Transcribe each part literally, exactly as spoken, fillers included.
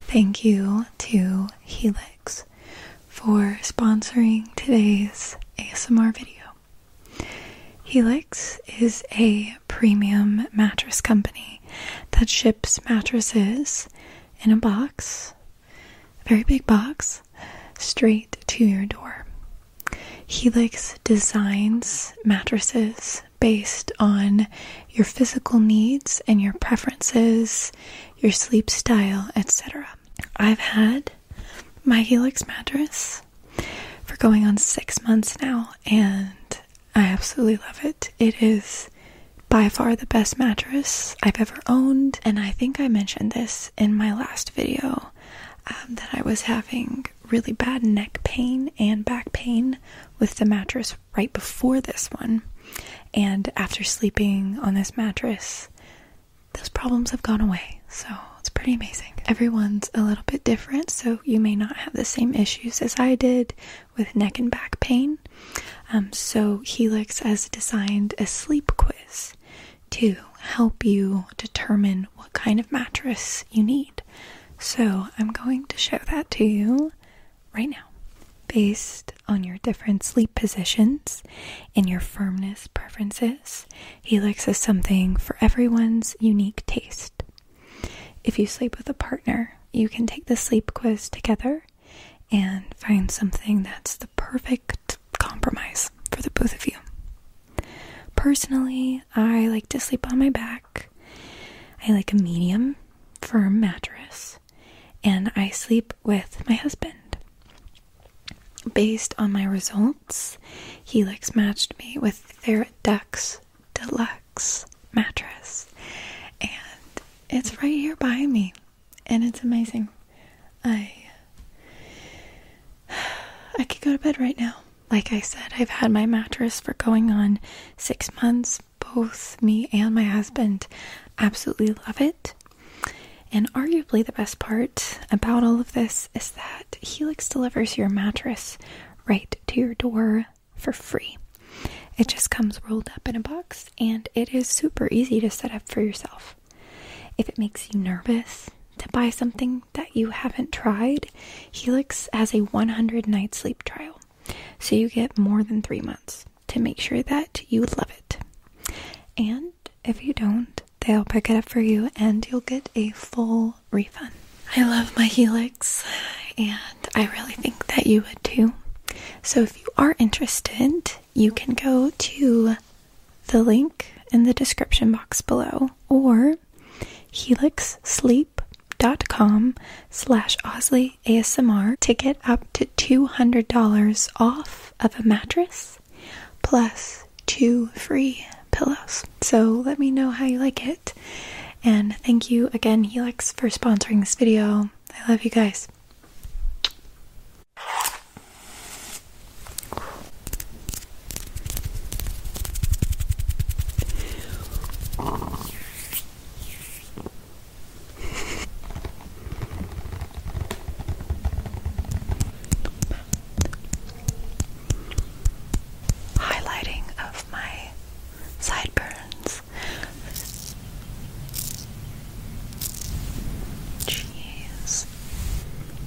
thank you to Helix for sponsoring today's A S M R video. Helix is a premium mattress company that ships mattresses in a box, a very big box, straight to your door. Helix designs mattresses based on your physical needs and your preferences, your sleep style, et cetera. I've had my Helix mattress for going on six months now, and I absolutely love it. It is by far the best mattress I've ever owned, and I think I mentioned this in my last video, um, that I was having really bad neck pain and back pain with the mattress right before this one. And after sleeping on this mattress, those problems have gone away. So it's pretty amazing. Everyone's a little bit different, so you may not have the same issues as I did with neck and back pain. Um, so Helix has designed a sleep quiz to help you determine what kind of mattress you need. So I'm going to show that to you right now. Based on your different sleep positions and your firmness preferences, Helix is something for everyone's unique taste. If you sleep with a partner, you can take the sleep quiz together and find something that's the perfect compromise for the both of you. Personally, I like to sleep on my back. I like a medium, firm mattress, and I sleep with my husband. Based on my results, Helix matched me with their Dex Deluxe mattress, and it's right here by me, and it's amazing. I I could go to bed right now. Like I said, I've had my mattress for going on six months. Both me and my husband absolutely love it. And arguably the best part about all of this is that Helix delivers your mattress right to your door for free. It just comes rolled up in a box, and it is super easy to set up for yourself. If it makes you nervous to buy something that you haven't tried, Helix has a one hundred night sleep trial. So you get more than three months to make sure that you love it. And if you don't, they'll pick it up for you and you'll get a full refund. I love my Helix, and I really think that you would too. So if you are interested, you can go to the link in the description box below, or helixsleep.com slash Osley ASMR to get up to two hundred dollars off of a mattress plus two free pillows. So let me know how you like it. And thank you again, Helix, for sponsoring this video. I love you guys. Highlighting of my sideburns. Jeez.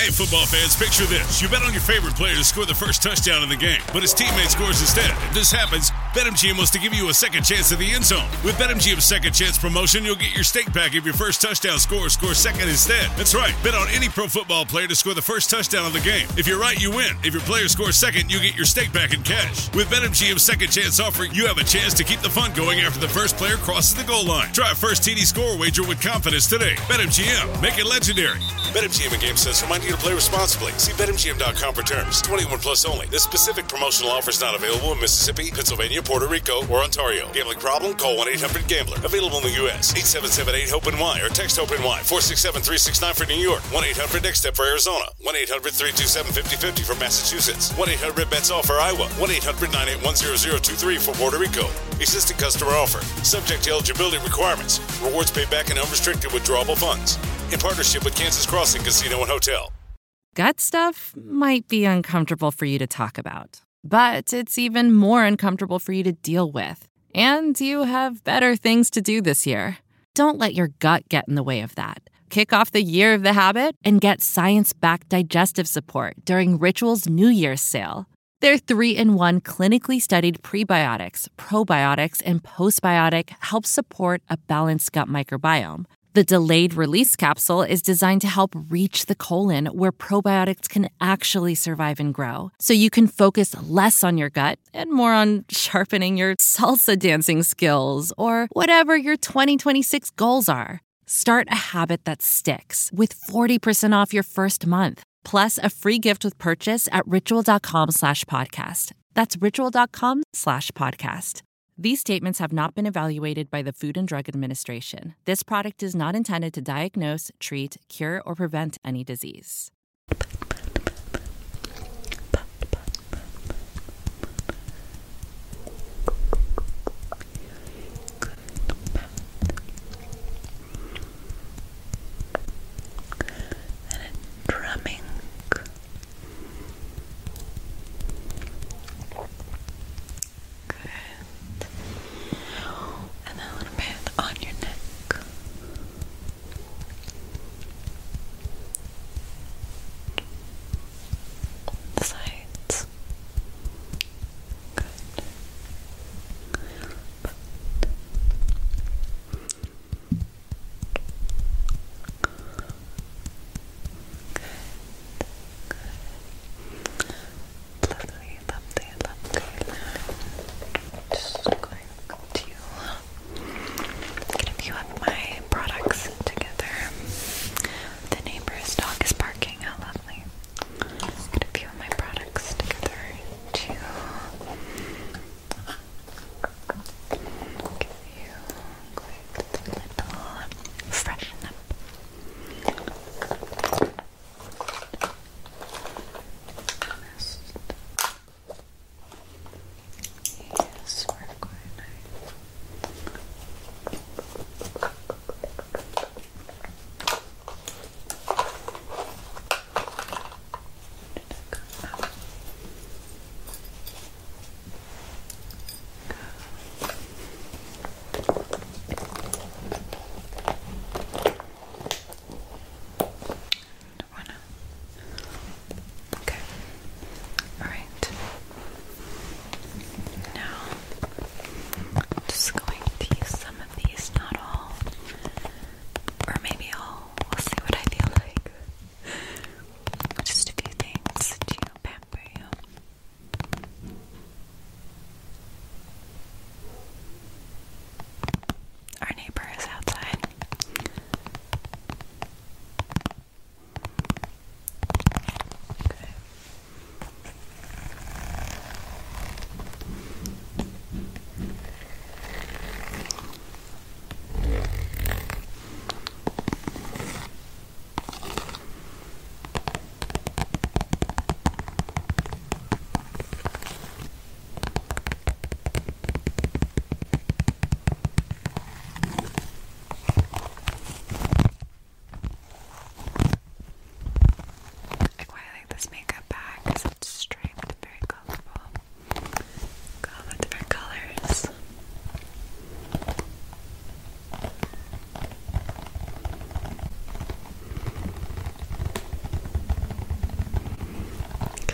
Hey, football fans, picture this. You bet on your favorite player to score the first touchdown in the game, but his teammate scores instead. If this happens, BetMGM wants to give you a second chance at the end zone. With BetMGM's second chance promotion, you'll get your stake back if your first touchdown scorer scores second instead. That's right. Bet on any pro football player to score the first touchdown of the game. If you're right, you win. If your player scores second, you get your stake back in cash. With BetMGM's second chance offer, you have a chance to keep the fun going after the first player crosses the goal line. Try a first T D score wager with confidence today. BetMGM. Make it legendary. BetMGM and GameSense remind you to play responsibly. See Bet M G M dot com for terms. twenty-one plus only. This specific promotional offer is not available in Mississippi, Pennsylvania, Puerto Rico, or Ontario. Gambling problem? Call one eight hundred gambler. Available in the U S. eight seven seven eight HOPE N Y or text HOPE N Y four six seven three six nine for New York. one eight hundred next step for Arizona. one eight hundred three two seven five zero five zero for Massachusetts. one eight hundred bets all for Iowa. one eight hundred nine eight one zero zero two three for Puerto Rico. Existing customer offer. Subject to eligibility requirements. Rewards paid back in unrestricted withdrawable funds. In partnership with Kansas Crossing Casino and Hotel. Gut stuff might be uncomfortable for you to talk about, but it's even more uncomfortable for you to deal with. And you have better things to do this year. Don't let your gut get in the way of that. Kick off the year of the habit and get science-backed digestive support during Ritual's New Year's sale. Their three-in-one clinically studied prebiotics, probiotics, and postbiotic help support a balanced gut microbiome. The delayed release capsule is designed to help reach the colon where probiotics can actually survive and grow, so you can focus less on your gut and more on sharpening your salsa dancing skills or whatever your twenty twenty-six goals are. Start a habit that sticks with forty percent off your first month, plus a free gift with purchase at ritual.com slash podcast. That's ritual.com slash podcast. These statements have not been evaluated by the Food and Drug Administration. This product is not intended to diagnose, treat, cure, or prevent any disease. Drumming. On your neck.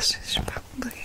this is probably